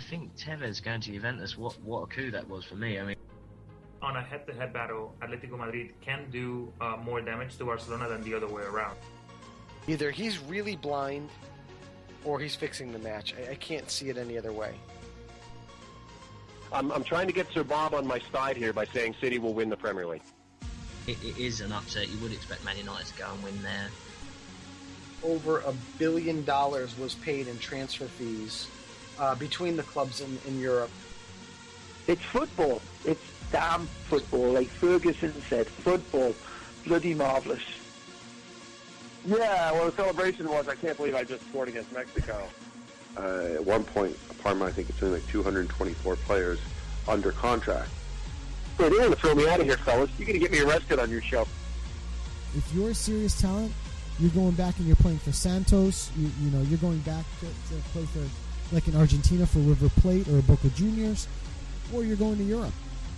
think Tevez going to Juventus, what a coup that was for me. I mean, on a head-to-head battle, Atletico Madrid can do more damage to Barcelona than the other way around. Either he's really blind or he's fixing the match. I can't see it any other way. I'm trying to get Sir Bob on my side here by saying City will win the Premier League. It is an upset. You would expect Man United to go and win there. Over $1 billion was paid in transfer fees between the clubs in Europe. It's football. It's damn football. Like Ferguson said, football. Bloody marvellous. Yeah, well, the celebration was, I can't believe I just scored against Mexico. At one point, Parma, I think it's only like 224 players under contract. Well, they're going to throw me out of here, fellas. You're going to get me arrested on your show. If you're a serious talent, you're going back and you're playing for Santos. You know, you're going back to play for, like in Argentina, for River Plate or Boca Juniors, or you're going to Europe.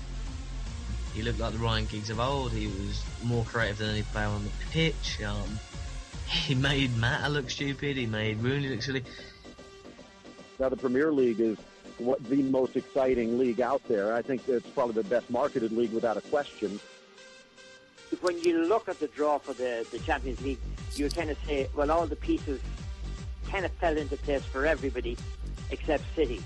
He looked like the Ryan Giggs of old. He was more creative than any player on the pitch. He made Mata look stupid. He made Rooney look silly. Now, the Premier League is the most exciting league out there. I think it's probably the best marketed league without a question. When you look at the draw for the Champions League, you kind of say, well, all the pieces kind of fell into place for everybody except City.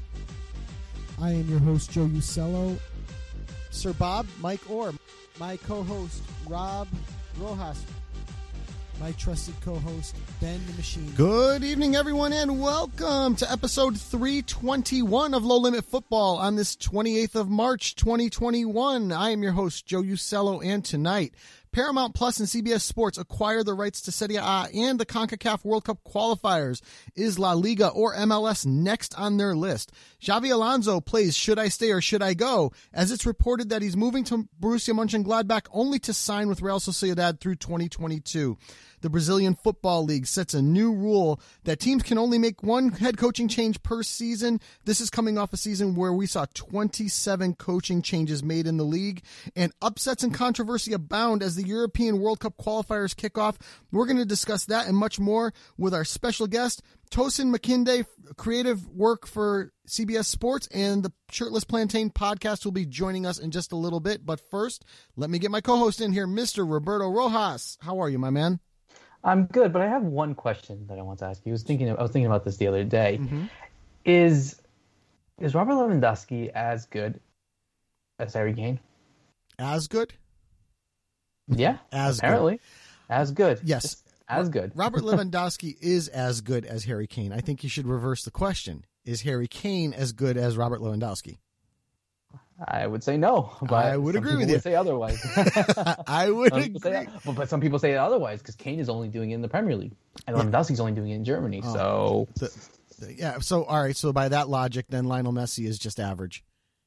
I am your host, Joe Usello. Sir Bob, Mike Orr, my co-host, Rob Rojas, my trusted co-host, Ben the Machine. Good evening, everyone, and welcome to episode 321 of Low Limit Football on this 28th of March, 2021. I am your host, Joe Usello, and tonight, Paramount Plus and CBS Sports acquire the rights to Serie A and the CONCACAF World Cup qualifiers. Is La Liga or MLS next on their list? Xabi Alonso plays Should I Stay or Should I Go? As it's reported that he's moving to Borussia Mönchengladbach only to sign with Real Sociedad through 2022. The Brazilian Football League sets a new rule that teams can only make one head coaching change per season. This is coming off a season where we saw 27 coaching changes made in the league, and upsets and controversy abound as the European World Cup qualifiers kick off. We're going to discuss that and much more with our special guest, Tosin Makinde, creative work for CBS Sports, and the Shirtless Plantain podcast will be joining us in just a little bit. But first, let me get my co-host in here, Mr. Roberto Rojas. How are you, my man? I'm good, but I have one question that I want to ask you. I was thinking about this the other day. Mm-hmm. Is Robert Lewandowski as good as Harry Kane? As good? Yeah, apparently. Good. As good. Yes. As good. Robert Lewandowski is as good as Harry Kane. I think you should reverse the question. Is Harry Kane as good as Robert Lewandowski? I would say no, but I would agree with you. Would say otherwise. I would agree. But some people say otherwise because Kane is only doing it in the Premier League and Lewandowski's only doing it in Germany. So So all right. So by that logic, then Lionel Messi is just average.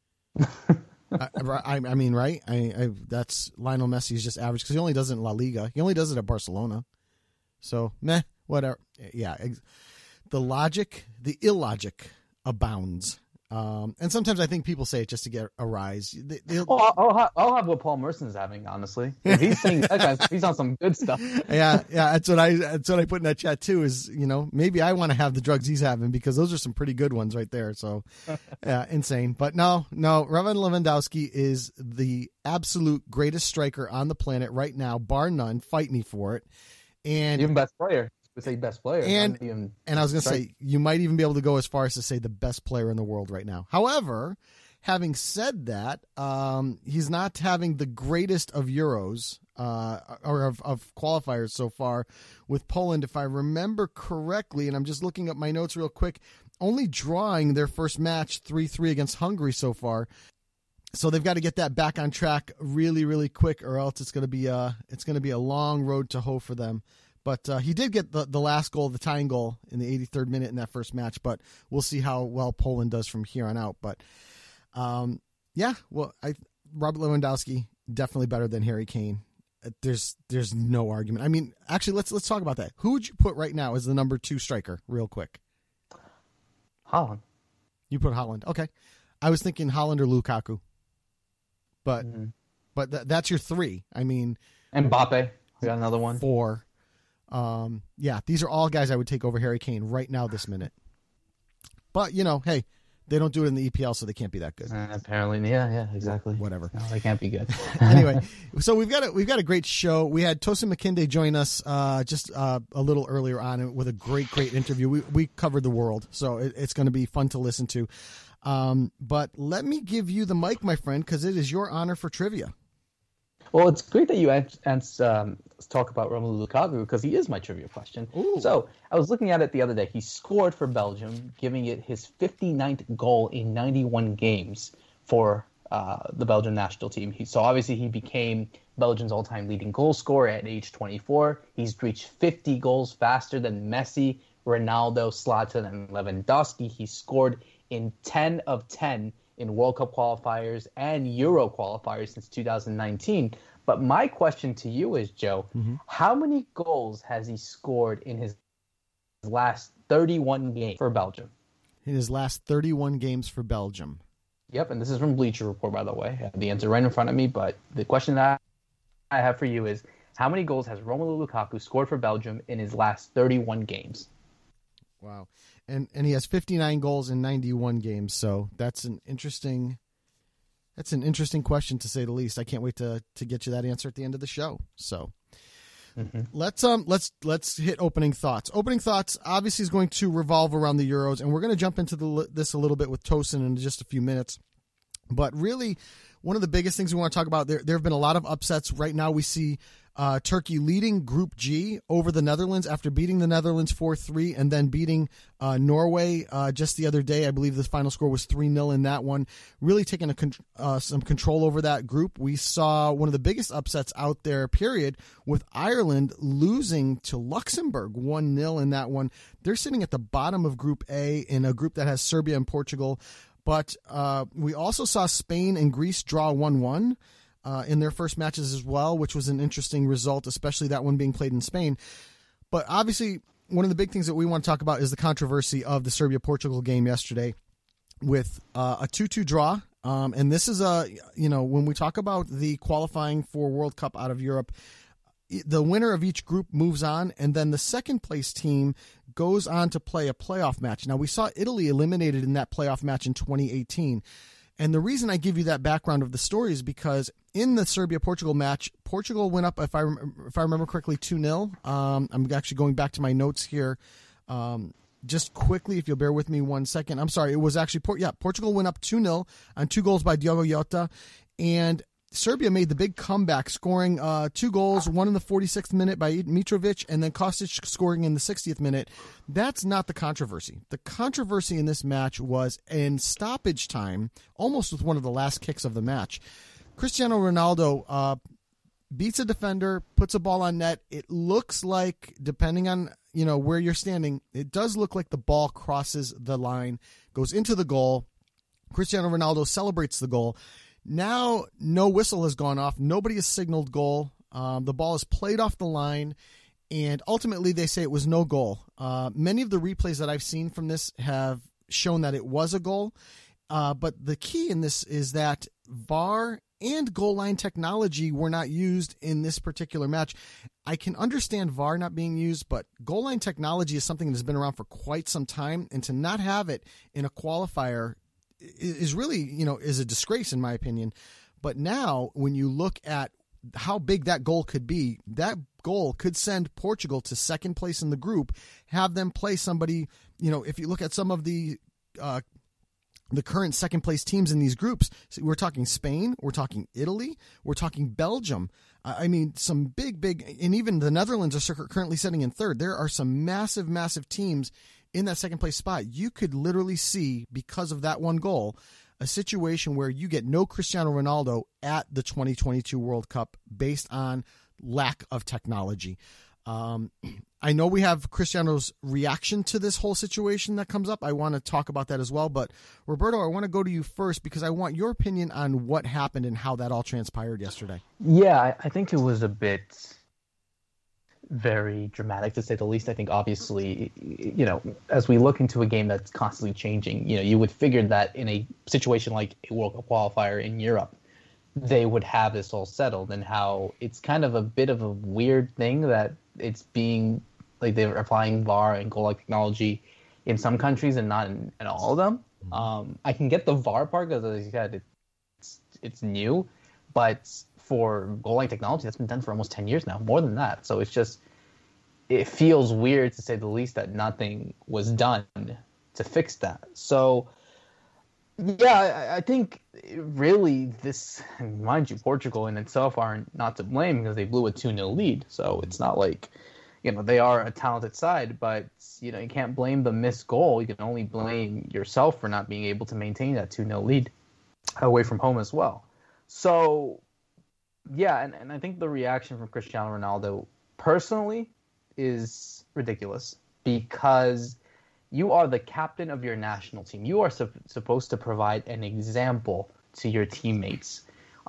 I mean, right? That's Lionel Messi is just average because he only does it in La Liga. He only does it at Barcelona. So meh, whatever. Yeah, the illogic abounds. And sometimes I think people say it just to get a rise. I'll have what Paul Merson's having, honestly. If he's saying that, he's on some good stuff. Yeah, that's what I put in that chat too. Is maybe I want to have the drugs he's having because those are some pretty good ones right there. So, insane. But no, Robert Lewandowski is the absolute greatest striker on the planet right now, bar none. Fight me for it. And even best player. Would say best player. And I was going to say, you might even be able to go as far as to say the best player in the world right now. However, having said that, he's not having the greatest of Euros or of qualifiers so far with Poland, if I remember correctly, and I'm just looking up my notes real quick, only drawing their first match 3-3 against Hungary so far. So they've got to get that back on track really, really quick, or else it's going to be a long road to hoe for them. But he did get the last goal, the tying goal, in the 83rd minute in that first match. But we'll see how well Poland does from here on out. But, Robert Lewandowski, definitely better than Harry Kane. There's no argument. I mean, actually, let's talk about that. Who would you put right now as the number 2 striker, real quick? Haaland. You put Haaland. Okay. I was thinking Haaland or Lukaku. But that's your 3. I mean, Mbappe. We got another one. 4. These are all guys I would take over Harry Kane right now this minute. But, hey, They don't do it in the EPL, so they can't be that good. Apparently, yeah, exactly. Whatever. No, they can't be good. Anyway, so we've got a great show. We had Tosin McKinday join us just a little earlier on with a great interview. We covered the world, so it's going to be fun to listen to. But let me give you the mic, my friend, because it is your honor for trivia. Well, it's great that you talk about Romelu Lukaku because he is my trivia question. Ooh. So I was looking at it the other day. He scored for Belgium, giving it his 59th goal in 91 games for the Belgian national team. So obviously he became Belgium's all-time leading goal scorer at age 24. He's reached 50 goals faster than Messi, Ronaldo, Zlatan, and Lewandowski. He scored in 10 of 10 in World Cup qualifiers and Euro qualifiers since 2019. But my question to you is, Joe, how many goals has he scored in his last 31 games for Belgium? In his last 31 games for Belgium. Yep, and this is from Bleacher Report, by the way. I have the answer right in front of me, but the question that I have for you is, how many goals has Romelu Lukaku scored for Belgium in his last 31 games? Wow. And he has 59 goals in 91 games, so that's an interesting question to say the least. I can't wait to get you that answer at the end of the show. So let's hit opening thoughts. Opening thoughts obviously is going to revolve around the Euros, and we're going to jump into this a little bit with Tosin in just a few minutes. But really, one of the biggest things we want to talk about, there have been a lot of upsets. Right now we see Turkey leading Group G over the Netherlands after beating the Netherlands 4-3 and then beating Norway just the other day. I believe the final score was 3-0 in that one. Really taking some control over that group. We saw one of the biggest upsets out there, period, with Ireland losing to Luxembourg 1-0 in that one. They're sitting at the bottom of Group A in a group that has Serbia and Portugal. But we also saw Spain and Greece draw 1-1 in their first matches as well, which was an interesting result, especially that one being played in Spain. But obviously, one of the big things that we want to talk about is the controversy of the Serbia-Portugal game yesterday with a 2-2 draw. And this is when we talk about the qualifying for World Cup out of Europe, the winner of each group moves on, and then the second place team goes on to play a playoff match. Now, we saw Italy eliminated in that playoff match in 2018. And the reason I give you that background of the story is because in the Serbia-Portugal match, Portugal went up, if I remember correctly, 2-0. I'm actually going back to my notes here. Just quickly, if you'll bear with me 1 second. I'm sorry, it was actually Portugal went up 2-0 on 2 goals by Diogo Jota, and Serbia made the big comeback, scoring 2 goals, one in the 46th minute by Mitrovic, and then Kostic scoring in the 60th minute. That's not the controversy. The controversy in this match was in stoppage time, almost with one of the last kicks of the match. Cristiano Ronaldo beats a defender, puts a ball on net. It looks like, depending on where you're standing, it does look like the ball crosses the line, goes into the goal. Cristiano Ronaldo celebrates the goal. Now, no whistle has gone off. Nobody has signaled goal. The ball is played off the line, and ultimately they say it was no goal. Many of the replays that I've seen from this have shown that it was a goal, but the key in this is that VAR and goal line technology were not used in this particular match. I can understand VAR not being used, but goal line technology is something that has been around for quite some time, and to not have it in a qualifier is really, is a disgrace in my opinion. But now when you look at how big that goal could be, that goal could send Portugal to second place in the group, have them play somebody, if you look at some of the current second place teams in these groups, we're talking Spain, we're talking Italy, we're talking Belgium. I mean, some big, and even the Netherlands are currently sitting in third. There are some massive, massive teams in that second place spot. You could literally see, because of that one goal, a situation where you get no Cristiano Ronaldo at the 2022 World Cup based on lack of technology. I know we have Cristiano's reaction to this whole situation that comes up. I want to talk about that as well. But Roberto, I want to go to you first because I want your opinion on what happened and how that all transpired yesterday. Yeah, I think it was a bit very dramatic, to say the least. I think obviously, as we look into a game that's constantly changing, you would figure that in a situation like a World Cup qualifier in Europe, they would have this all settled, and how it's kind of a bit of a weird thing that it's being like they're applying VAR and goal line technology in some countries and not in all of them. I can get the VAR part because, as you said, it's new, but for goal line technology, that's been done for almost 10 years now, more than that. So it feels weird, to say the least, that nothing was done to fix that. So, yeah, I think really this, mind you, Portugal in itself are not to blame because they blew a 2-0 lead. So it's not like, they are a talented side, but, you can't blame the missed goal. You can only blame yourself for not being able to maintain that 2-0 lead away from home as well. So, yeah, and I think the reaction from Cristiano Ronaldo personally is ridiculous because you are the captain of your national team. You are supposed to provide an example to your teammates.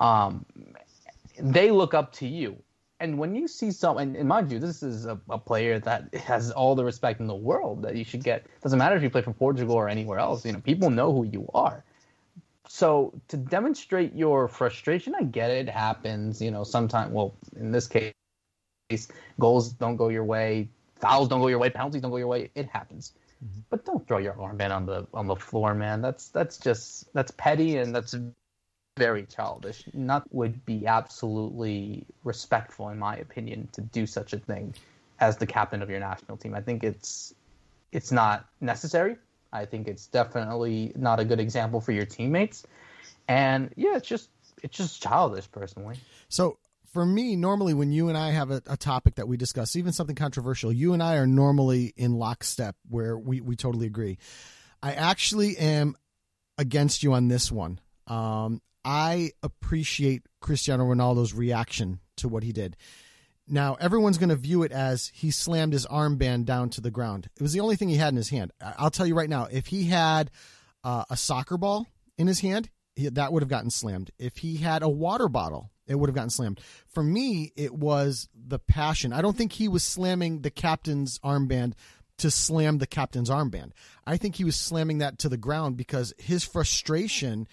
They look up to you. And when you see someone, and mind you, this is a player that has all the respect in the world that you should get. Doesn't matter if you play for Portugal or anywhere else. People know who you are. So to demonstrate your frustration, I get it. It happens. Sometimes, well, in this case, goals don't go your way, fouls don't go your way, penalties don't go your way. It happens. Mm-hmm. But don't throw your armband on the floor, man. That's petty, and that's very childish. Not would be absolutely respectful, in my opinion, to do such a thing as the captain of your national team. I think it's not necessary. I think it's definitely not a good example for your teammates. And yeah, it's just childish, personally. So for me, normally when you and I have a topic that we discuss, even something controversial, you and I are normally in lockstep where we totally agree. I actually am against you on this one. I appreciate Cristiano Ronaldo's reaction to what he did. Now, everyone's going to view it as he slammed his armband down to the ground. It was the only thing he had in his hand. I'll tell you right now, if he had a soccer ball in his hand, that would have gotten slammed. If he had a water bottle, it would have gotten slammed. For me, it was the passion. I don't think he was slamming the captain's armband to slam the captain's armband. I think he was slamming that to the ground because his frustration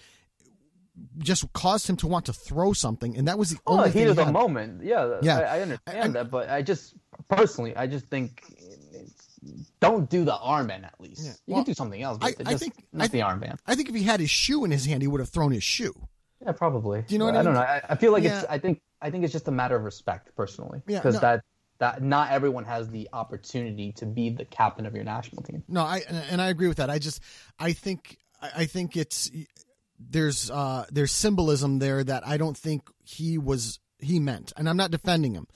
just caused him to want to throw something, and that was the only thing. Heat of the moment. Yeah. I understand that, but I just think don't do the armband at least. Yeah. You can do something else, but I think the armband. I think if he had his shoe in his hand, he would have thrown his shoe. Yeah, probably. Do you know what I mean? don't know. I feel like I think it's just a matter of respect, personally, because that not everyone has the opportunity to be the captain of your national team. No, I agree with that. I think it's. There's symbolism there that I don't think he meant, and I'm not defending him.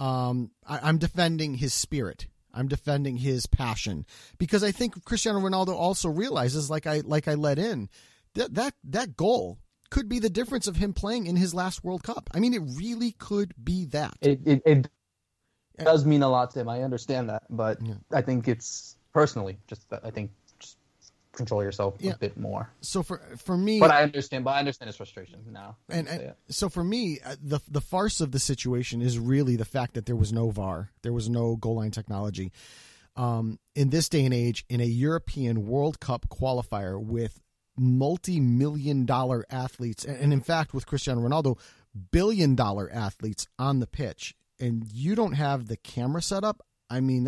I'm defending his spirit. I'm defending his passion because I think Cristiano Ronaldo also realizes, like I let in, that goal could be the difference of him playing in his last World Cup. I mean, it really could be that. It does mean a lot to him. I understand that, but I think it's personally I think. Control yourself a bit more. So for me, but I understand his frustration now. And so for me, the farce of the situation is really the fact that there was no VAR, there was no goal line technology. In this day and age, in a European World Cup qualifier with multi-million-dollar athletes, and in fact with Cristiano Ronaldo, billion-dollar athletes on the pitch, and you don't have the camera set up. I mean,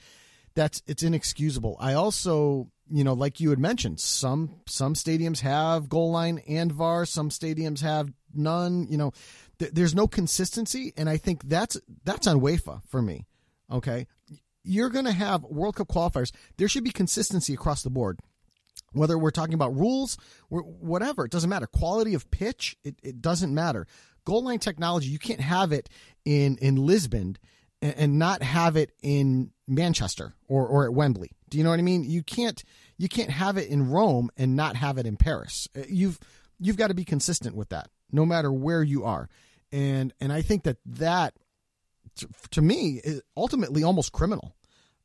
it's inexcusable. I also, like you had mentioned, some stadiums have goal line and VAR, some stadiums have none. There's no consistency, and I think that's on UEFA for me. Okay, you're going to have World Cup qualifiers. There should be consistency across the board. Whether we're talking about rules, whatever, it doesn't matter. Quality of pitch, it doesn't matter. Goal line technology, you can't have it in Lisbon and not have it in Manchester or at Wembley. Do you know what I mean? You can't have it in Rome and not have it in Paris. You've got to be consistent with that, no matter where you are. And I think that to me is ultimately almost criminal.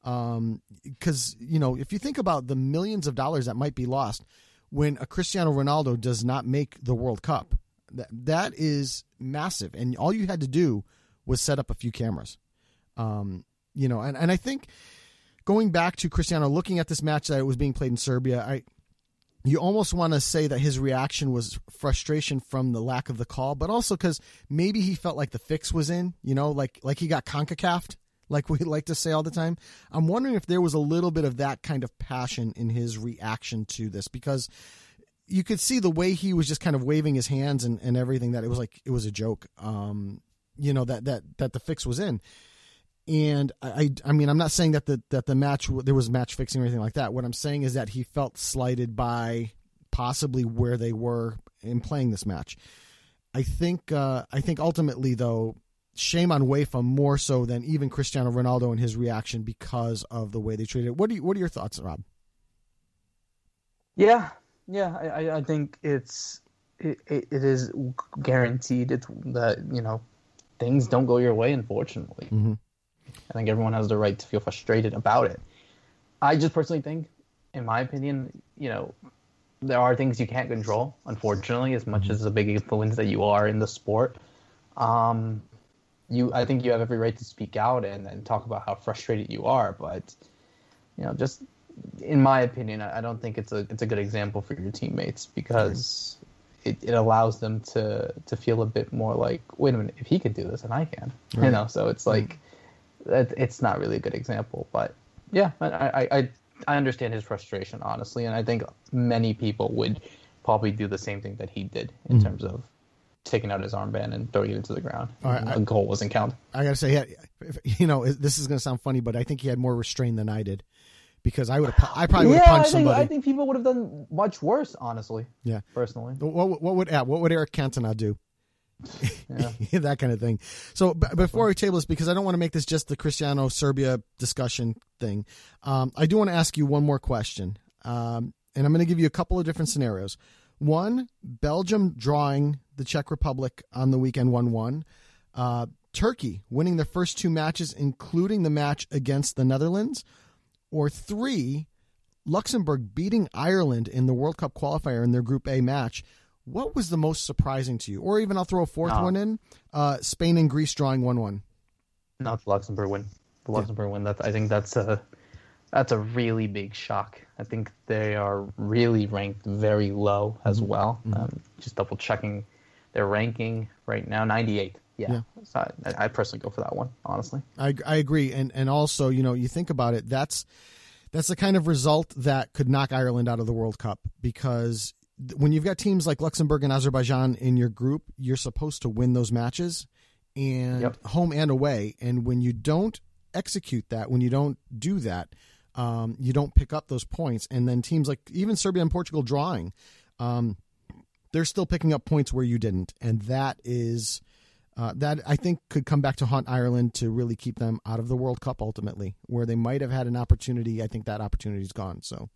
Because if you think about the millions of dollars that might be lost when a Cristiano Ronaldo does not make the World Cup, that is massive. And all you had to do was set up a few cameras. And I think going back to Cristiano, looking at this match that it was being played in Serbia, you almost want to say that his reaction was frustration from the lack of the call, but also because maybe he felt like the fix was in, like he got CONCACAF'd, like we like to say all the time. I'm wondering if there was a little bit of that kind of passion in his reaction to this, because you could see the way he was just kind of waving his hands and everything, that it was like it was a joke, that the fix was in. And I mean, I'm not saying that the match, there was match fixing or anything like that. What I'm saying is that he felt slighted by possibly where they were in playing this match. I think ultimately, though, shame on UEFA more so than even Cristiano Ronaldo and his reaction because of the way they treated it. What are your thoughts, Rob? Yeah, I think it is guaranteed that things don't go your way, unfortunately. Mm-hmm. I think everyone has the right to feel frustrated about it. I just personally think, in my opinion, there are things you can't control, unfortunately, as much as a big influence that you are in the sport. I think you have every right to speak out and talk about how frustrated you are, but just in my opinion, I don't think it's a good example for your teammates, because it allows them to feel a bit more like, wait a minute, if he could do this, then I can. Right. So it's like it's not really a good example. But yeah, I understand his frustration, honestly, and I think many people would probably do the same thing that he did in terms of taking out his armband and throwing it into the ground. The goal wasn't counted. I gotta say, this is gonna sound funny, but I think he had more restraint than I did, because I probably would have punched somebody. I think people would have done much worse, honestly. Yeah, personally. What would Eric Cantona do? Yeah. That kind of thing. So before we table this, because I don't want to make this just the Cristiano Serbia discussion thing, I do want to ask you one more question, and I'm going to give you a couple of different scenarios. One, Belgium drawing the Czech Republic on the weekend 1-1. Turkey winning their first two matches, including the match against the Netherlands. Or 3, Luxembourg beating Ireland in the World Cup qualifier in their Group A match. What was the most surprising to you? Or even I'll throw a fourth one in, Spain and Greece drawing 1-1. Not the Luxembourg win. The Luxembourg win. I think that's a really big shock. I think they are really ranked very low as well. Just double checking their ranking right now, 98. Yeah. So I personally go for that one, honestly. I agree, and also, you think about it, that's the kind of result that could knock Ireland out of the World Cup, because when you've got teams like Luxembourg and Azerbaijan in your group, you're supposed to win those matches, and home and away. And when you don't execute that, when you don't do that, you don't pick up those points. And then teams like even Serbia and Portugal drawing, they're still picking up points where you didn't, and that is. That I think could come back to haunt Ireland to really keep them out of the World Cup ultimately, where they might have had an opportunity. I think that opportunity's gone. So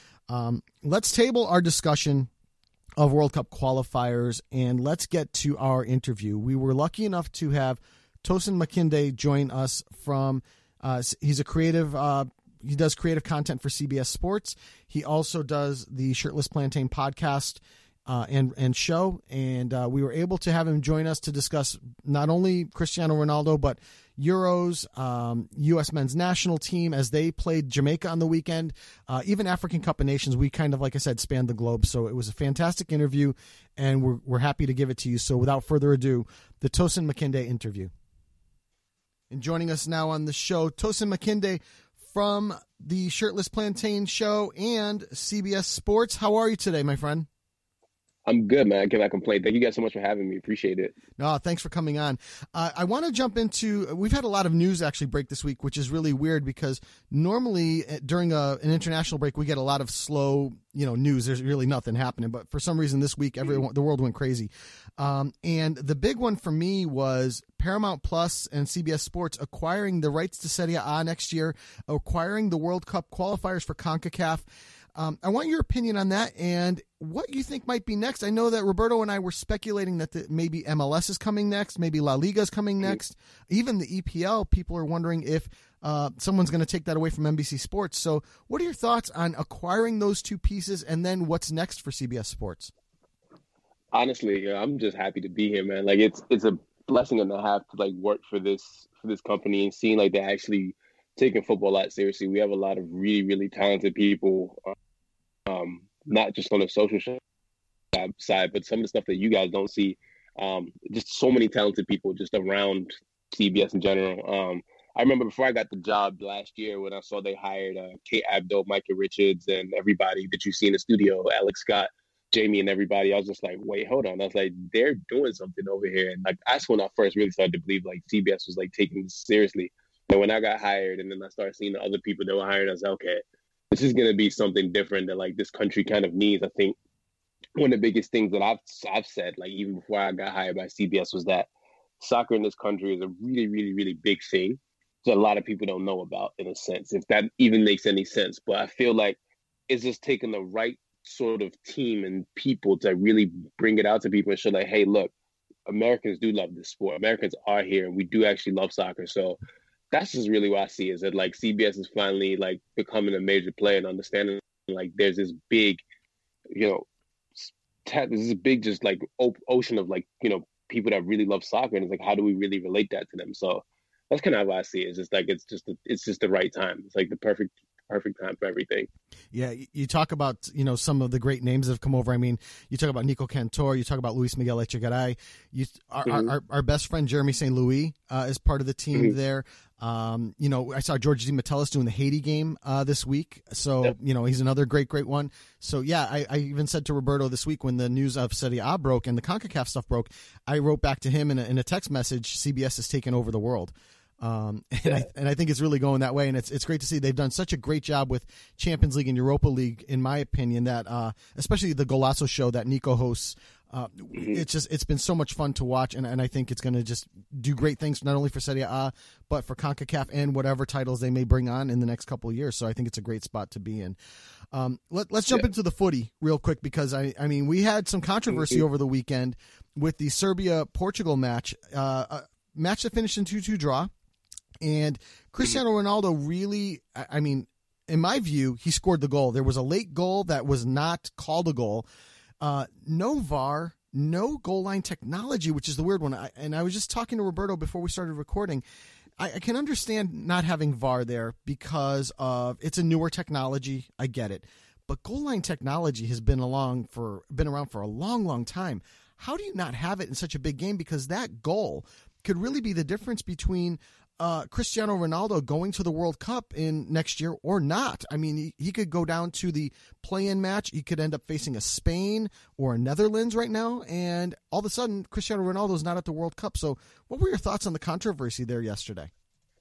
let's table our discussion of World Cup qualifiers, and let's get to our interview. We were lucky enough to have Tosin Makinde join us from he's a creative he does creative content for CBS Sports. He also does the Shirtless Plantain podcast and show, and we were able to have him join us to discuss not only Cristiano Ronaldo, but Euros, U.S. men's national team as they played Jamaica on the weekend, even African Cup of Nations. We kind of, like I said, spanned the globe, so it was a fantastic interview, and we're happy to give it to you. So without further ado, the Tosin Makinde interview. And joining us now on the show, Tosin Makinde from the Shirtless Plantain show and CBS Sports. How are you today, my friend? I'm good, man. I cannot complain. Thank you guys so much for having me. Appreciate it. No, thanks for coming on. I want to jump into, we've had a lot of news actually break this week, which is really weird because normally during an international break, we get a lot of slow, news. There's really nothing happening. But for some reason this week, the world went crazy. And the big one for me was Paramount Plus and CBS Sports acquiring the rights to Serie A next year, acquiring the World Cup qualifiers for CONCACAF. I want your opinion on that and what you think might be next. I know that Roberto and I were speculating that maybe MLS is coming next, maybe La Liga is coming next. Even the EPL, people are wondering if someone's going to take that away from NBC Sports. So what are your thoughts on acquiring those two pieces and then what's next for CBS Sports? Honestly, I'm just happy to be here, man. Like it's a blessing and a half to work for this company and seeing they're actually taking football a lot seriously. We have a lot of really, really talented people. Not just on the social side, but some of the stuff that you guys don't see. Just so many talented people just around CBS in general. I remember before I got the job last year when I saw they hired Kate Abdo, Micah Richards, and everybody that you see in the studio, Alex Scott, Jamie, and everybody. I was just like, wait, hold on. I was like, they're doing something over here. And like that's when I first really started to believe like CBS was like taking this seriously. And when I got hired, and then I started seeing the other people that were hired, I was like, okay, this is gonna be something different that like this country kind of needs. I think one of the biggest things that I've said, like even before I got hired by CBS, was that soccer in this country is a really, really, really big thing that a lot of people don't know about, in a sense, if that even makes any sense. But I feel like it's just taking the right sort of team and people to really bring it out to people and show like, hey, look, Americans do love this sport. Americans are here and we do actually love soccer. So that's just really what I see, is that like CBS is finally like becoming a major player and understanding like there's this big, you know, there's this big just like ocean of like, you know, people that really love soccer, and it's like, how do we really relate that to them? So that's kind of how I see it. It's just like it's just the right time. It's like the perfect time for everything. Yeah, you talk about, you know, some of the great names that have come over. I mean, you talk about Nico Cantor, you talk about Luis Miguel Echegaray. Our best friend Jeremy St. Louis is part of the team there. You know, I saw George D. Metellus doing the Haiti game this week. So, you know, he's another great one. So, yeah, I even said to Roberto this week when the news of Serie A broke and the CONCACAF stuff broke, I wrote back to him in a text message, CBS has taken over the world. And I think it's really going that way, and it's great to see. They've done such a great job with Champions League and Europa League, in my opinion, that especially the Golazo show that Nico hosts. It's been so much fun to watch, and I think it's going to just do great things not only for Serie A but for CONCACAF and whatever titles they may bring on in the next couple of years. So I think it's a great spot to be in. Let's jump into the footy real quick, because I mean we had some controversy over the weekend with the Serbia-Portugal match, a match that finished in 2-2 draw. And Cristiano Ronaldo really, I mean, in my view, he scored the goal. There was a late goal that was not called a goal. No VAR, no goal line technology, which is the weird one. I was just talking to Roberto before we started recording. I can understand not having VAR there because it's a newer technology. I get it. But goal line technology has been around for a long, long time. How do you not have it in such a big game? Because that goal could really be the difference between Cristiano Ronaldo going to the World Cup in next year or not. I mean, he could go down to the play-in match. He could end up facing a Spain or a Netherlands right now, and all of a sudden, Cristiano Ronaldo's not at the World Cup. So what were your thoughts on the controversy there yesterday?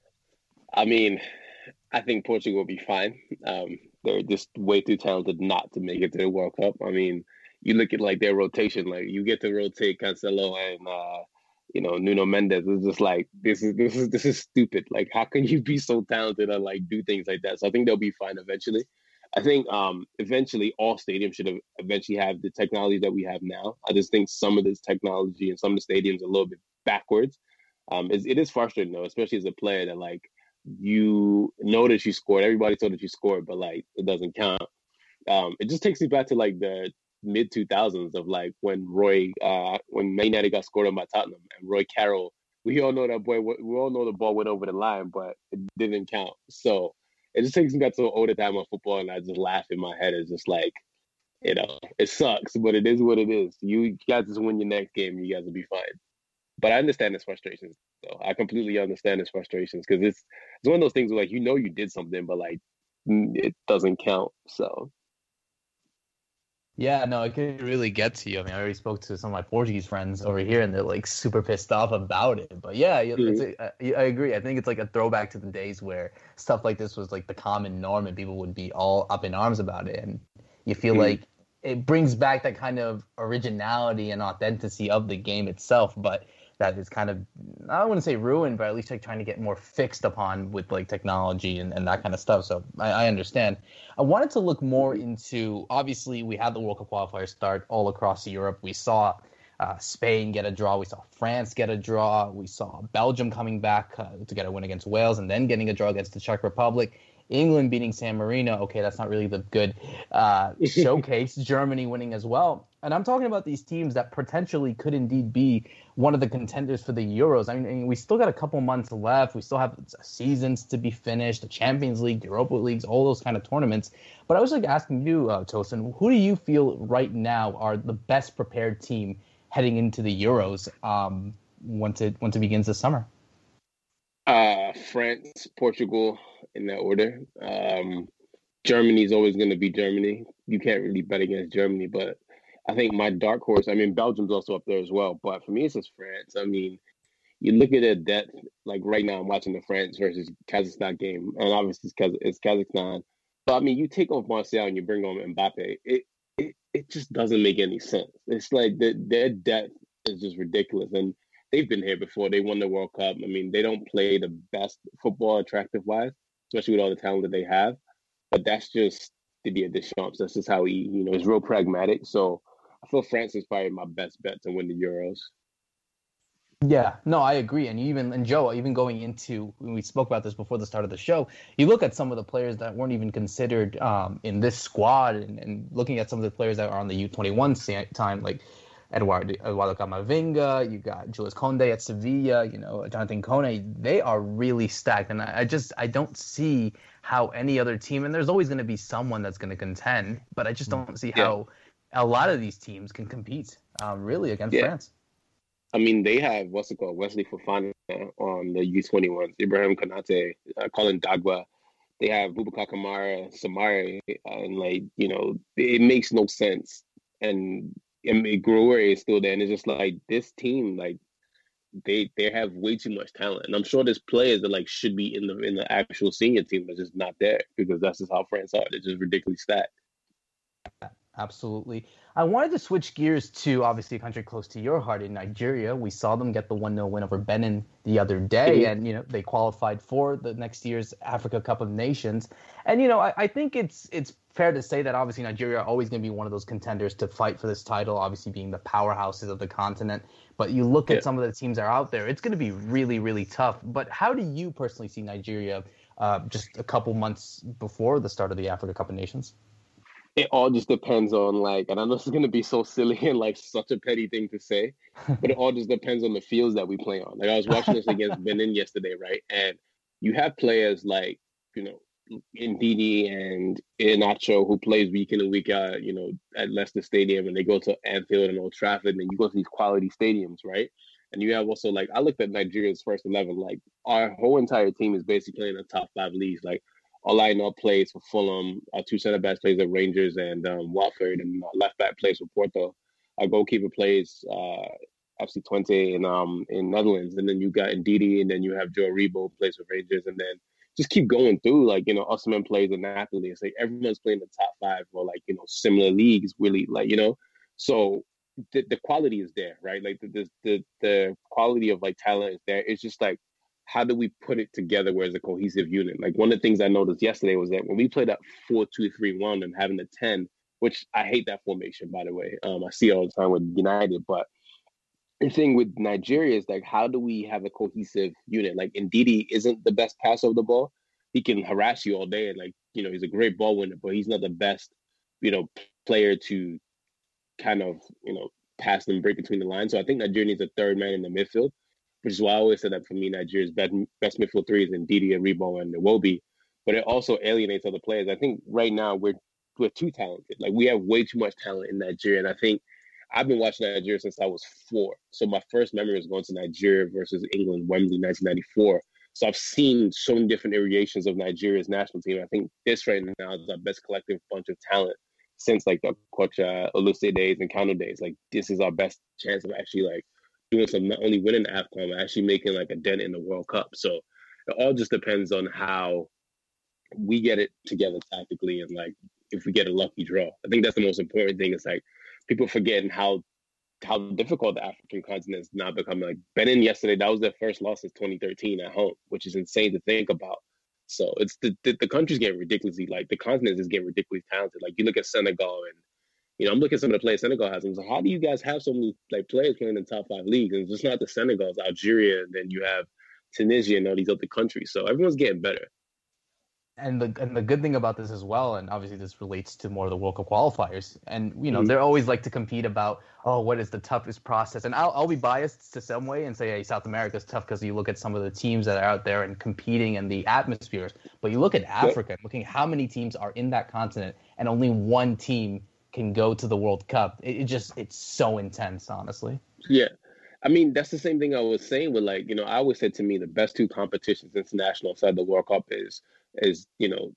I mean, I think Portugal will be fine. They're just way too talented not to make it to the World Cup. I mean, you look at like their rotation, like you get to rotate Cancelo and you know, Nuno Mendes. Is just like this is stupid. Like, how can you be so talented and like do things like that? So I think they'll be fine eventually. I think eventually all stadiums should eventually have the technology that we have now. I just think some of this technology and some of the stadiums are a little bit backwards. It is frustrating though, especially as a player that like you know that you scored. Everybody told that you scored, but like it doesn't count. It just takes me back to like the mid 2000s of like when when Man United got scored on by Tottenham and Roy Carroll. We all know that boy. We all know the ball went over the line, but it didn't count. So it just takes me back to an older time of football, and I just laugh in my head. It's just like, you know, it sucks, but it is what it is. You guys just win your next game, you guys will be fine. But I understand his frustrations, though. I completely understand his frustrations because it's one of those things where like you know you did something, but like it doesn't count. So. Yeah, no, it could really get to you. I mean, I already spoke to some of my Portuguese friends over here, and they're like super pissed off about it. But yeah, I agree. I think it's like a throwback to the days where stuff like this was like the common norm, and people would be all up in arms about it. And you feel like it brings back that kind of originality and authenticity of the game itself. But that is kind of, I wouldn't say ruined, but at least like trying to get more fixed upon with like technology and that kind of stuff. So I understand. I wanted to look more into, obviously we had the World Cup qualifiers start all across Europe. We saw Spain get a draw. We saw France get a draw. We saw Belgium coming back to get a win against Wales and then getting a draw against the Czech Republic. England beating San Marino. Okay, that's not really the good showcase. Germany winning as well. And I'm talking about these teams that potentially could indeed be one of the contenders for the Euros. I mean, we still got a couple months left. We still have seasons to be finished, the Champions League, Europa Leagues, all those kind of tournaments. But I was like asking you, Tosin, who do you feel right now are the best prepared team heading into the Euros once it begins this summer? France, Portugal, in that order. Germany is always going to be Germany. You can't really bet against Germany, but I think my dark horse, I mean, Belgium's also up there as well, but for me, it's just France. I mean, you look at it depth, like right now, I'm watching the France versus Kazakhstan game, and obviously it's Kazakhstan. But I mean, you take off Martial and you bring on Mbappe, it just doesn't make any sense. It's like their depth is just ridiculous, and they've been here before. They won the World Cup. I mean, they don't play the best football attractive-wise, especially with all the talent that they have. But that's just Didier Deschamps. That's just how he, is real pragmatic. So I feel France is probably my best bet to win the Euros. Yeah, no, I agree. And Joe, even going into, when we spoke about this before the start of the show, you look at some of the players that weren't even considered in this squad, and looking at some of the players that are on the U21 time, like Eduardo Camavinga, you got Jules Koundé at Sevilla, Jonathan Kone, they are really stacked. And I don't see how any other team, and there's always going to be someone that's going to contend, but I just don't see how a lot of these teams can compete really against France. I mean, they have, Wesley Fofana on the U21s, Ibrahim Konate, Colin Dagba. They have Boubacar Kamara, Samari, and it makes no sense. And Grower is still there, and it's just like this team, they have way too much talent. And I'm sure there's players that should be in the actual senior team, but just not there, because that's just how France are. They're just ridiculously stacked. Absolutely. I wanted to switch gears to, obviously, a country close to your heart in Nigeria. We saw them get the 1-0 win over Benin the other day, and, they qualified for the next year's Africa Cup of Nations. And, I think it's fair to say that, obviously, Nigeria are always going to be one of those contenders to fight for this title, obviously being the powerhouses of the continent. But you look at some of the teams that are out there, it's going to be really, really tough. But how do you personally see Nigeria just a couple months before the start of the Africa Cup of Nations? It all just depends on, and I know this is going to be so silly and, such a petty thing to say, but it all just depends on the fields that we play on. I was watching this against Benin yesterday, right? And you have players like, Ndidi and Iheanacho, who plays week in and week out, at Leicester Stadium, and they go to Anfield and Old Trafford, and then you go to these quality stadiums, right? And you have also, I looked at Nigeria's first 11, our whole entire team is basically playing in the top 5 leagues, Olaina plays for Fulham. Our 2 center backs plays at Rangers and Watford, and left back plays for Porto. Our goalkeeper plays FC Twente in Netherlands, and then you got Ndidi, and then you have Joe Aribo plays for Rangers, and then just keep going through. Osimhen plays in Napoli. It's everyone's playing the top 5 or similar leagues, really. So the quality is there, right? The quality of talent is there. It's just how do we put it together where it's a cohesive unit? One of the things I noticed yesterday was that when we played that 4-2-3-1 and having the 10, which I hate that formation, by the way. I see it all the time with United, but the thing with Nigeria is how do we have a cohesive unit? Ndidi isn't the best passer of the ball. He can harass you all day, and he's a great ball winner, but he's not the best, player to kind of, pass and break between the lines. So I think Nigeria needs a third man in the midfield, which is why I always said that for me, Nigeria's best midfield 3 is Ndidi, Aribo, and Iwobi. But it also alienates other players. I think right now we're too talented. We have way too much talent in Nigeria. And I think I've been watching Nigeria since I was 4. So my first memory was going to Nigeria versus England, Wembley, 1994. So I've seen so many different variations of Nigeria's national team. I think this right now is our best collective bunch of talent since the Kocha, Oluse days and Kano days. This is our best chance of actually doing some, not only winning AFCON, but actually making a dent in the World Cup. So it all just depends on how we get it together tactically and if we get a lucky draw. I think that's the most important thing. Is people forgetting how difficult the African continent is now becoming. Benin yesterday, that was their first loss since 2013 at home, which is insane to think about. So it's the country's getting ridiculously, the continent is getting ridiculously talented. You look at Senegal and I'm looking at some of the players Senegal has. I'm like, how do you guys have so many players playing in the top 5 leagues? And it's just not the Senegal, it's Algeria, and then you have Tunisia and all these other countries. So everyone's getting better. And the good thing about this as well, and obviously this relates to more of the World Cup qualifiers, and they're always to compete about, what is the toughest process? And I'll be biased to some way and say, hey, South America's tough because you look at some of the teams that are out there and competing and the atmospheres. But you look at Africa, looking at how many teams are in that continent, and only one team can go to the World Cup. It's so intense, honestly. Yeah. I mean, that's the same thing I was saying with like, I always said to me the best two competitions international outside the World Cup is you know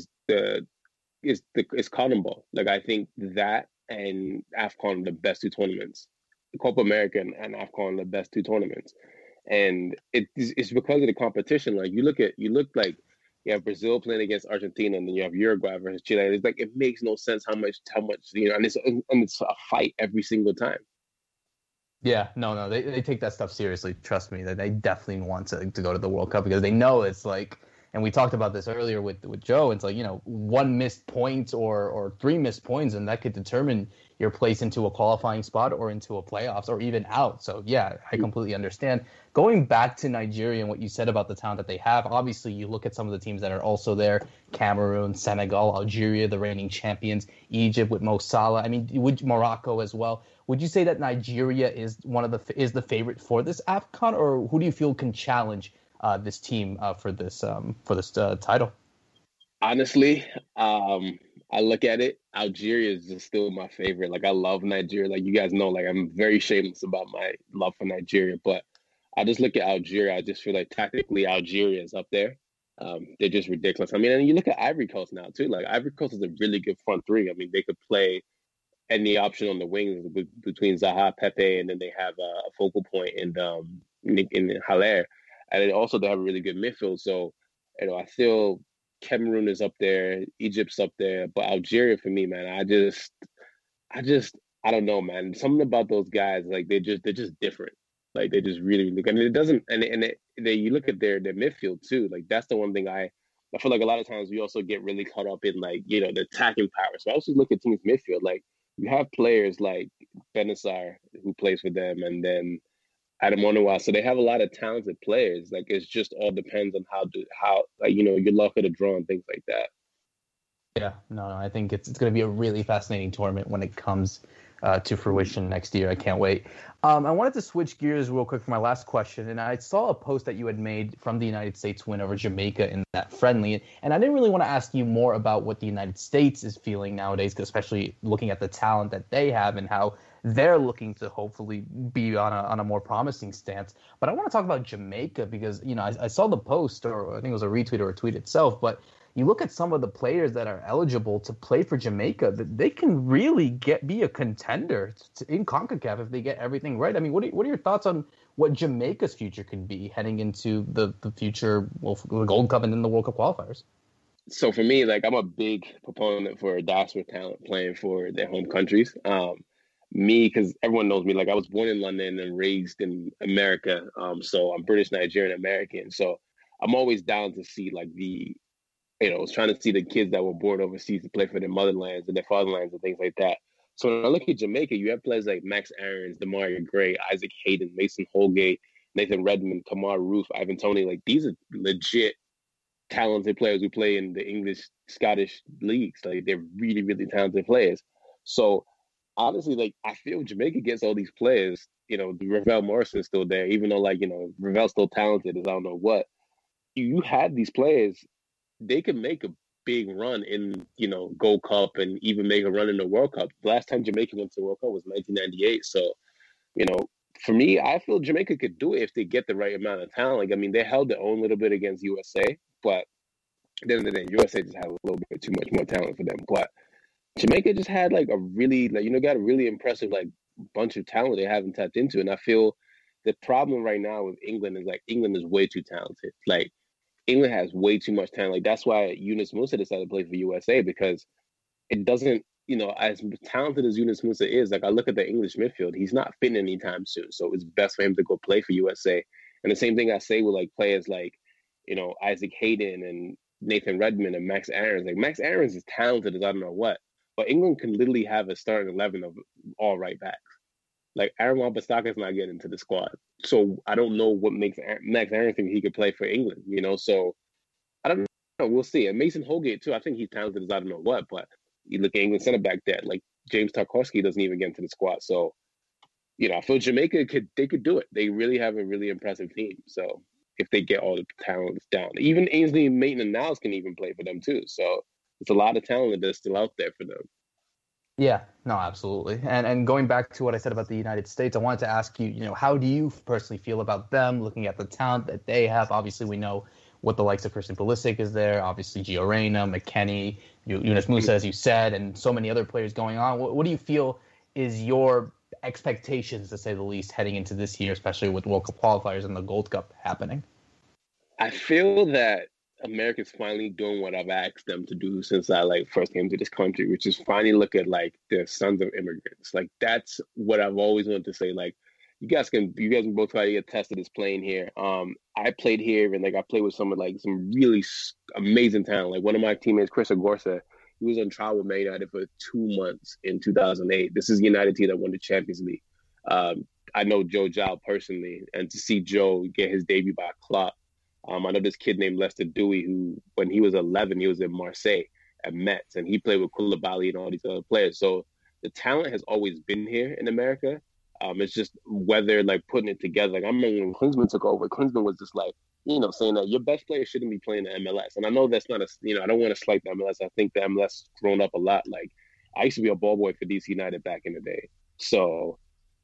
is Cotton Ball. Like I think that and AFCON are the best two tournaments. Copa America and AFCON are the best two tournaments, and it's because of the competition. Like you look like you have Brazil playing against Argentina, and then you have Uruguay versus Chile. It's like it makes no sense how much and it's a fight every single time. Yeah, no, they take that stuff seriously. Trust me, that they definitely want to go to the World Cup because they know it's like, and we talked about this earlier with Joe. It's like, one missed point or three missed points, and that could determine your place into a qualifying spot or into a playoffs or even out. So yeah, I completely understand. Going back to Nigeria and what you said about the talent that they have, obviously you look at some of the teams that are also there: Cameroon, Senegal, Algeria, the reigning champions, Egypt with Mo Salah. I mean, Morocco as well. Would you say that Nigeria is is the favorite for this AFCON, or who do you feel can challenge this team for this title? Honestly, I look at it. Algeria is just still my favorite. Like I love Nigeria. Like you guys know, like I'm very shameless about my love for Nigeria. But I just look at Algeria. I just feel like tactically Algeria is up there. They're just ridiculous. I mean, and you look at Ivory Coast now too. Like Ivory Coast is a really good front three. I mean, they could play any option on the wings between Zaha, Pepe, and then they have a focal point in Haller. And then also they have a really good midfield. So, I feel Cameroon is up there, Egypt's up there, but Algeria for me, man, I don't know, man. Something about those guys, like they're just different. Like they just really, and it doesn't, you look at their midfield too. Like that's the one thing I feel like a lot of times we also get really caught up in like, the attacking power. So I also look at teams midfield, like you have players like Benacer who plays for them, and then Adam Onuwa. So they have a lot of talented players. Like it's just all depends on how your luck of the draw and things like that. Yeah, no, I think it's going to be a really fascinating tournament when it comes to fruition next year. I can't wait. I wanted to switch gears real quick for my last question, and I saw a post that you had made from the United States win over Jamaica in that friendly, and I didn't really want to ask you more about what the United States is feeling nowadays, especially looking at the talent that they have and how they're looking to hopefully be on a more promising stance. But I want to talk about Jamaica because, I saw the post, or I think it was a retweet or a tweet itself, but you look at some of the players that are eligible to play for Jamaica, that they can really be a contender in CONCACAF if they get everything right. I mean, what are your thoughts on what Jamaica's future could be heading into the future, the Gold Cup and then the World Cup qualifiers? So for me, like I'm a big proponent for diaspora talent playing for their home countries. Me, because everyone knows me, like I was born in London and raised in America. So I'm British, Nigerian, American. So I'm always down to see like trying to see the kids that were born overseas to play for their motherlands and their fatherlands and things like that. So when I look at Jamaica, you have players like Max Aarons, Demaria Gray, Isaac Hayden, Mason Holgate, Nathan Redmond, Kamar Roof, Ivan Toney. Like these are legit talented players who play in the English, Scottish leagues. Like they're really, really talented players. So honestly, like I feel Jamaica gets all these players. Ravel Morrison's still there, even though Ravel's still talented as I don't know what. You had these players, they could make a big run in, Gold Cup and even make a run in the World Cup. The last time Jamaica went to the World Cup was 1998. So, for me, I feel Jamaica could do it if they get the right amount of talent. Like, I mean, they held their own little bit against USA, but at the end of the day, USA just had a little bit too much more talent for them. But Jamaica just had got a really impressive bunch of talent they haven't tapped into. And I feel the problem right now with England is England is way too talented. Like England has way too much talent. Like that's why Yunus Musa decided to play for USA, because it doesn't, as talented as Yunus Musa is, I look at the English midfield, he's not fitting anytime soon. So it's best for him to go play for USA. And the same thing I say with players like, Isaac Hayden and Nathan Redmond and Max Aarons. Like Max Aarons is talented as I don't know what, but England can literally have a starting 11 of all right backs. Like Aaron Wan-Bissaka is not getting into the squad. So I don't know what makes Max Aarons think he could play for England, So I don't know. We'll see. And Mason Holgate too. I think he's talented as I don't know what, but you look at England center back there, like James Tarkowski doesn't even get into the squad. So, I feel Jamaica could do it. They really have a really impressive team. So if they get all the talents down, even Ainsley Maitland-Niles can even play for them too. So it's a lot of talent that's still out there for them. Yeah, no, absolutely. And going back to what I said about the United States, I wanted to ask you, how do you personally feel about them, looking at the talent that they have? Obviously, we know what the likes of Christian Pulisic is there, obviously Gio Reyna, McKennie, Yunus Musa, as you said, and so many other players going on. What do you feel is your expectations, to say the least, heading into this year, especially with World Cup qualifiers and the Gold Cup happening? I feel that America's finally doing what I've asked them to do since I first came to this country, which is finally look at the sons of immigrants. That's what I've always wanted to say. You guys can both try to get tested as playing here. I played here, and I played with some really amazing talent. One of my teammates, Chris Agorza, he was on trial with Man United for 2 months in 2008. This is the United team that won the Champions League. I know Joe Giles personally, and to see Joe get his debut by Klopp. I know this kid named Lester Dewey, who, when he was 11, he was in Marseille at Metz, and he played with Koulibaly and all these other players. So the talent has always been here in America. It's just whether putting it together. I remember when Klinsmann took over, Klinsmann was just saying that your best player shouldn't be playing the MLS. And I know that's not I don't want to slight the MLS. I think the MLS has grown up a lot. I used to be a ball boy for DC United back in the day. So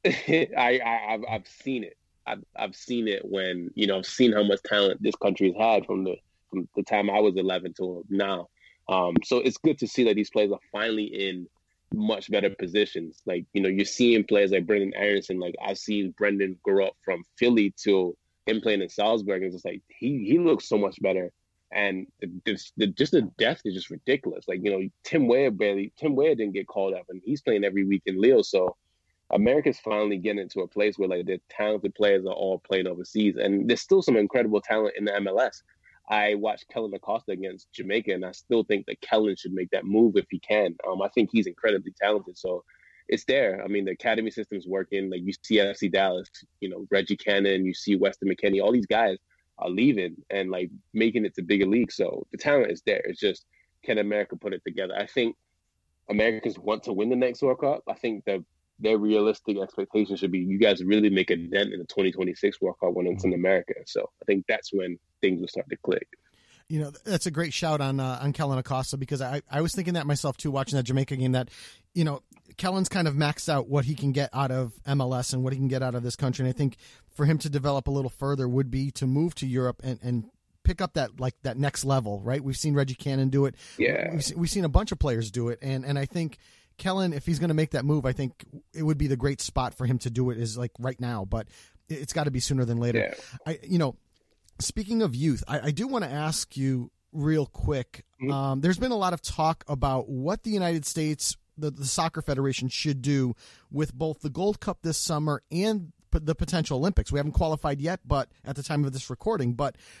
I've seen it. I've seen it when, I've seen how much talent this country has had from the time I was 11 to now. So it's good to see that these players are finally in much better positions. You're seeing players like Brendan Aronson. I've seen Brendan grow up from Philly to him playing in Salzburg, and just he looks so much better. And the depth is just ridiculous. Tim Weah didn't get called up, and he's playing every week in Lille. So America's finally getting into a place where the talented players are all playing overseas, and there's still some incredible talent in the MLS. I watched Kellen Acosta against Jamaica, and I still think that Kellen should make that move if he can. I think he's incredibly talented, so it's there. I mean, the academy system's working. You see FC Dallas, Reggie Cannon, you see Weston McKennie, all these guys are leaving and making it to bigger leagues. So the talent is there. It's just, can America put it together? I think Americans want to win the next World Cup. I think that their realistic expectation should be, you guys really make a dent in the 2026 World Cup when it's in America. So I think that's when things will start to click. That's a great shout on Kellen Acosta, because I was thinking that myself too, watching that Jamaica game, that, Kellen's kind of maxed out what he can get out of MLS and what he can get out of this country. And I think for him to develop a little further would be to move to Europe and pick up that next level, right? We've seen Reggie Cannon do it. Yeah. We've seen a bunch of players do it. And I think Kellen, if he's going to make that move, I think it would be the great spot for him to do it is right now, but it's got to be sooner than later. Yeah. Speaking of youth, I do want to ask you real quick. There's been a lot of talk about what the United States, the Soccer Federation, should do with both the Gold Cup this summer and the potential Olympics. We haven't qualified yet, but at the time of this recording,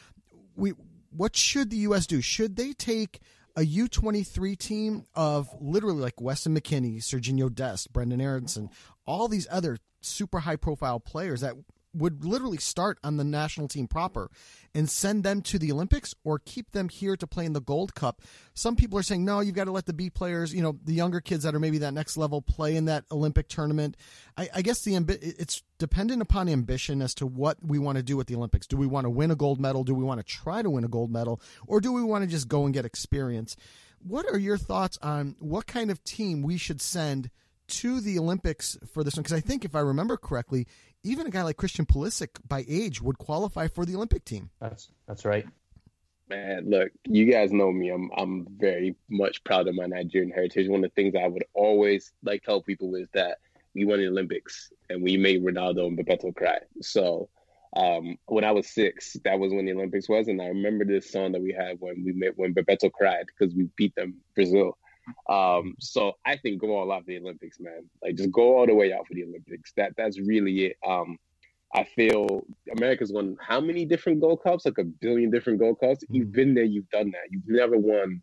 what should the U.S. do? Should they take a U23 team of literally Weston McKennie, Serginho Dest, Brendan Aronson, all these other super high-profile players that would literally start on the national team proper, and send them to the Olympics, or keep them here to play in the Gold Cup? Some people are saying, no, you've got to let the B players, the younger kids that are maybe that next level, play in that Olympic tournament. I guess it's dependent upon ambition as to what we want to do with the Olympics. Do we want to win a gold medal? Do we want to try to win a gold medal? Or do we want to just go and get experience? What are your thoughts on what kind of team we should send to the Olympics for this one? Because I think, if I remember correctly, even a guy like Christian Pulisic by age would qualify for the Olympic team. That's right. Man, look, you guys know me. I'm very much proud of my Nigerian heritage. One of the things I would always tell people is that we won the Olympics and we made Ronaldo and Bebeto cry. So when I was 6, that was when the Olympics was, and I remember this song that we had when Bebeto cried because we beat them, Brazil. So I think go all out for the Olympics, man. Just go all the way out for the Olympics. That's really it. I feel America's won how many different Gold Cups? 1 billion different Gold Cups. You've been there, you've done that. You've never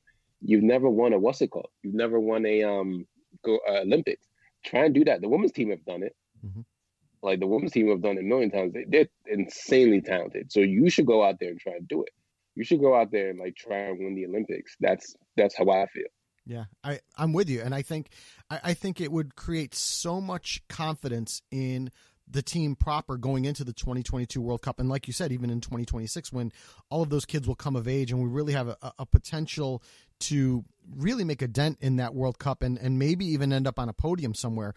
won a what's it called? You've never won a Olympics. Try and do that. The women's team have done it. The women's team have done it a million times. They're insanely talented. So you should go out there and try and do it. You should go out there and try and win the Olympics. That's how I feel. Yeah, I'm with you, and I think it would create so much confidence in the team proper going into the 2022 World Cup, and like you said, even in 2026, when all of those kids will come of age, and we really have a potential to really make a dent in that World Cup and maybe even end up on a podium somewhere.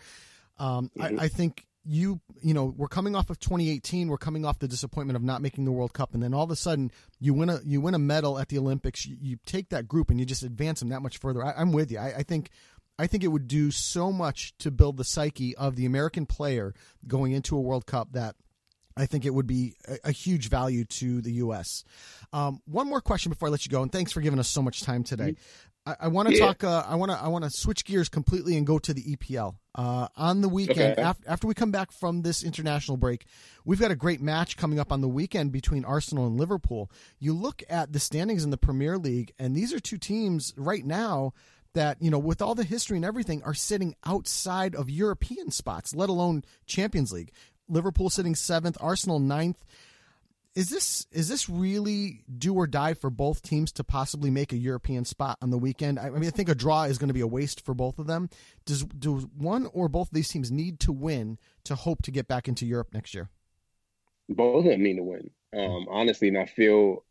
I think we're coming off of 2018. We're coming off the disappointment of not making the World Cup, and then all of a sudden you win a medal at the Olympics. You take that group and you just advance them that much further. I'm with you. I think it would do so much to build the psyche of the American player going into a World Cup that I think it would be a huge value to the U.S. One more question before I let you go, and thanks for giving us so much time today. I want to talk. I want to switch gears completely and go to the EPL on the weekend. Okay. After we come back from this international break, we've got a great match coming up on the weekend between Arsenal and Liverpool. You look at the standings in the Premier League, and these are two teams right now that, with all the history and everything, are sitting outside of European spots, let alone Champions League. Liverpool sitting 7th, Arsenal 9th. Is this really do or die for both teams to possibly make a European spot on the weekend? I think a draw is going to be a waste for both of them. Do one or both of these teams need to win to hope to get back into Europe next year? Both of them need to win. Honestly, and I feel,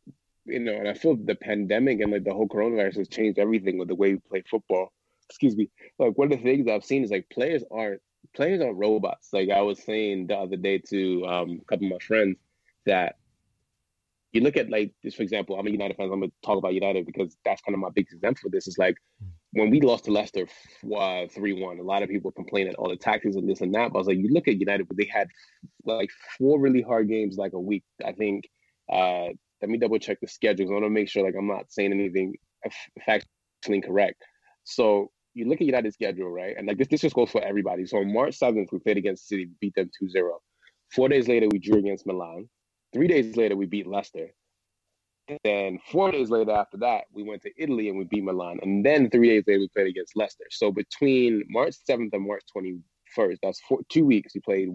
the pandemic and the whole coronavirus has changed everything with the way we play football. Excuse me. One of the things I've seen is players aren't robots. I was saying the other day to a couple of my friends that you look at just for example, I'm a United fan. I'm going to talk about United because that's kind of my biggest example for this. Is when we lost to Leicester 3-1. A lot of people complain at all the tactics and this and that. But I was you look at United, but they had 4 really hard games a week. I think. Let me double check the schedules. I want to make sure I'm not saying anything factually incorrect. So you look at United's schedule, right? And this just goes for everybody. So on March 7th, we played against City, we beat them 2-0. 4 days later, we drew against Milan. 3 days later, we beat Leicester. Then 4 days later after that, we went to Italy and we beat Milan. And then 3 days later, we played against Leicester. So between March 7th and March 21st, that's 2 weeks. We played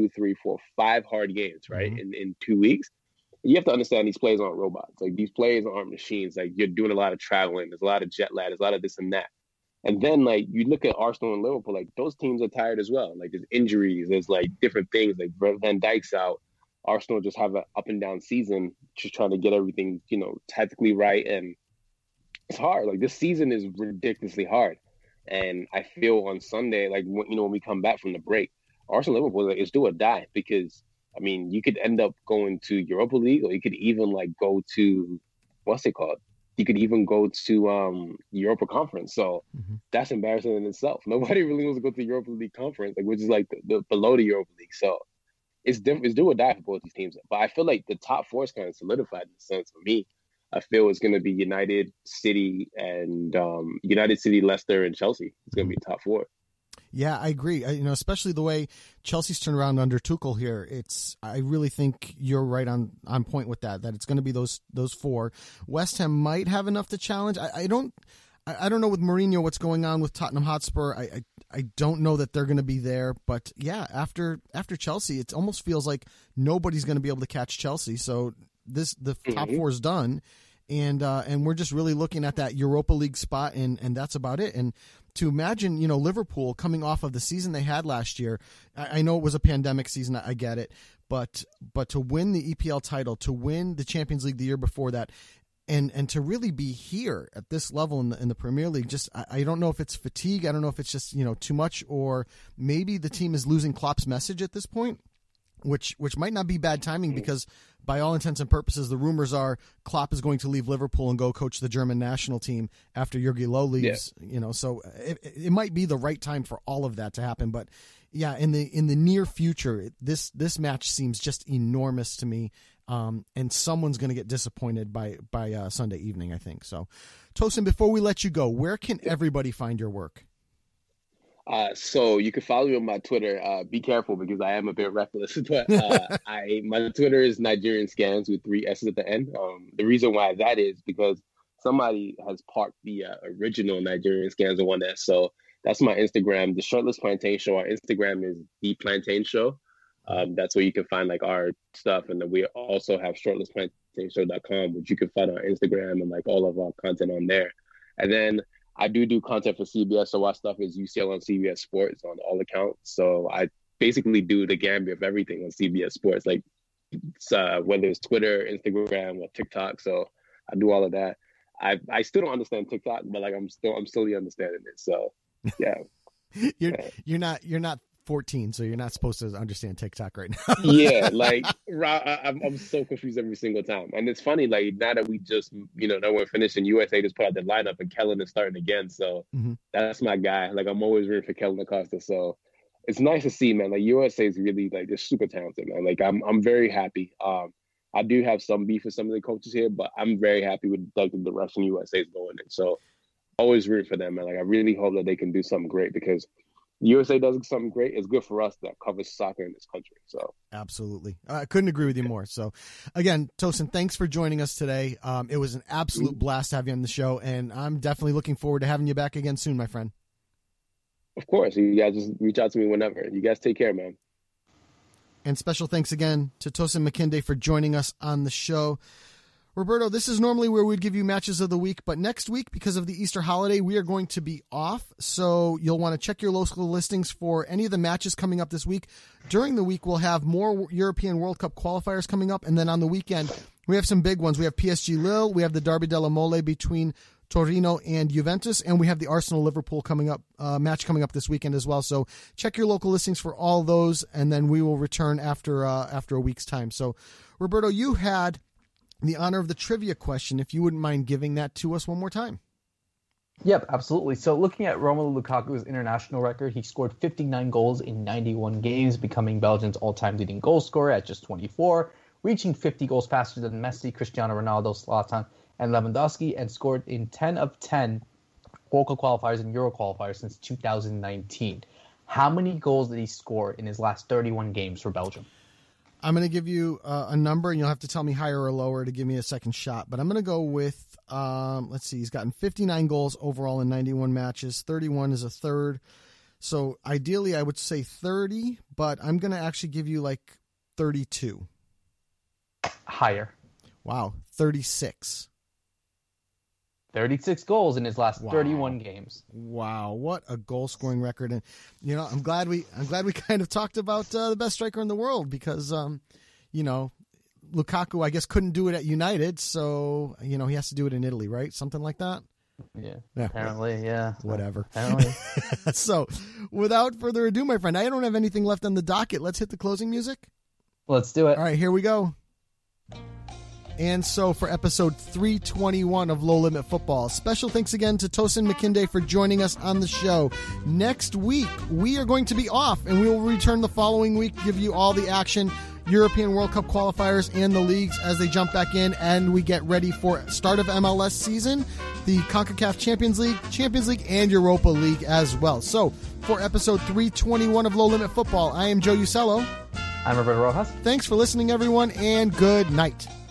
5 hard games, right? Mm-hmm. In 2 weeks. You have to understand these players aren't robots. These players aren't machines. You're doing a lot of traveling. There's a lot of jet lag. There's a lot of this and that. And then, you look at Arsenal and Liverpool, those teams are tired as well. There's injuries. There's, different things. Van Dijk's out. Arsenal just have an up and down season, just trying to get everything, tactically right. And it's hard. This season is ridiculously hard. And I feel on Sunday, when we come back from the break, Arsenal and Liverpool is do or die because, you could end up going to Europa League, or you could even, go to, what's it called? You could even go to Europa Conference. So that's embarrassing in itself. Nobody really wants to go to the Europa League Conference, which is the below the Europa League. So it's do or die for both these teams. But I feel the top 4 is kind of solidified in a sense for me. I feel it's going to be United, City, and Leicester, and Chelsea. It's going to be top 4. Yeah, I agree. Especially the way Chelsea's turned around under Tuchel here. I really think you're right on point with that it's going to be those 4. West Ham might have enough to challenge. I don't know with Mourinho what's going on with Tottenham Hotspur. I don't know that they're going to be there. But yeah, after Chelsea, it almost feels like nobody's going to be able to catch Chelsea. So the top 4 is done. And we're just really looking at that Europa League spot, and that's about it. And to imagine, Liverpool coming off of the season they had last year, I know it was a pandemic season, I get it, but to win the EPL title, to win the Champions League the year before that, and to really be here at this level in the Premier League, just I don't know if it's fatigue, I don't know if it's just too much, or maybe the team is losing Klopp's message at this point. Which might not be bad timing because by all intents and purposes, the rumors are Klopp is going to leave Liverpool and go coach the German national team after Jurgen Loh leaves. Yeah. So it might be the right time for all of that to happen. But yeah, in the near future, this match seems just enormous to me. And someone's going to get disappointed by Sunday evening, I think. So, Tosin, before we let you go, where can everybody find your work? So you can follow me on my Twitter. Be careful because I am a bit reckless, but my Twitter is Nigerian Scans with 3 S's at the end. The reason why that is because somebody has parked the original Nigerian Scans on 1 S. So that's my Instagram, the Shirtless Plantain Show. Our Instagram is The Plantain Show. That's where you can find our stuff. And then we also have shirtlessplantain.com, which you can find on Instagram and all of our content on there. And then I do content for CBS, so our stuff is UCL on CBS Sports on all accounts. So I basically do the gambit of everything on CBS Sports, whether it's Twitter, Instagram, or TikTok. So I do all of that. I still don't understand TikTok, but like I'm still understanding it. So yeah. You're not 14, so you're not supposed to understand TikTok right now. Yeah, like I'm so confused every single time. And it's funny, like now that we just, that we're finishing, USA just put out the lineup and Kellen is starting again. So that's my guy. Like I'm always rooting for Kellen Acosta. So it's nice to see, man. Like USA is really like they're super talented, man. Like I'm very happy. I do have some beef with some of the coaches here, but I'm very happy with like the direction USA is going in. So always rooting for them, man. Like I really hope that they can do something great because USA does something great. It's good for us that covers soccer in this country. So absolutely, I couldn't agree with you more. So again, Tosin, thanks for joining us today. It was an absolute blast to have you on the show, and I'm definitely looking forward to having you back again soon, my friend. Of course, you guys just reach out to me whenever. You guys take care, man. And special thanks again to Tosin Makinde for joining us on the show. Roberto, this is normally where we'd give you matches of the week, but next week, because of the Easter holiday, we are going to be off. So you'll want to check your local listings for any of the matches coming up this week. During the week, we'll have more European World Cup qualifiers coming up. And then on the weekend, we have some big ones. We have PSG Lille. We have the Derby della Mole between Torino and Juventus. And we have the Arsenal-Liverpool match coming up this weekend as well. So check your local listings for all those. And then we will return after a week's time. So Roberto, you had the honor of the trivia question, if you wouldn't mind giving that to us one more time. Yep, absolutely. So looking at Romelu Lukaku's international record, he scored 59 goals in 91 games, becoming Belgium's all-time leading goal scorer at just 24, reaching 50 goals faster than Messi, Cristiano Ronaldo, Zlatan, and Lewandowski, and scored in 10 of 10 World Cup qualifiers and Euro qualifiers since 2019. How many goals did he score in his last 31 games for Belgium? I'm going to give you a number, and you'll have to tell me higher or lower to give me a second shot. But I'm going to go with, let's see, he's gotten 59 goals overall in 91 matches. 31 is a third. So ideally, I would say 30, but I'm going to actually give you like 32. Higher. Wow, 36. 36 goals in his last 31 games. Wow, what a goal-scoring record! And I'm glad we kind of talked about the best striker in the world because Lukaku, I guess, couldn't do it at United, so he has to do it in Italy, right? Something like that. Yeah. Apparently, yeah. Whatever. Apparently. So, without further ado, my friend, I don't have anything left on the docket. Let's hit the closing music. Let's do it. All right, here we go. And so for episode 321 of Low Limit Football, special thanks again to Tosin Makinde for joining us on the show. Next week, we are going to be off, and we will return the following week, give you all the action, European World Cup qualifiers and the leagues as they jump back in, and we get ready for start of MLS season, the CONCACAF Champions League, and Europa League as well. So for episode 321 of Low Limit Football, I am Joe Usello. I'm Roberto Rojas. Thanks for listening, everyone, and good night.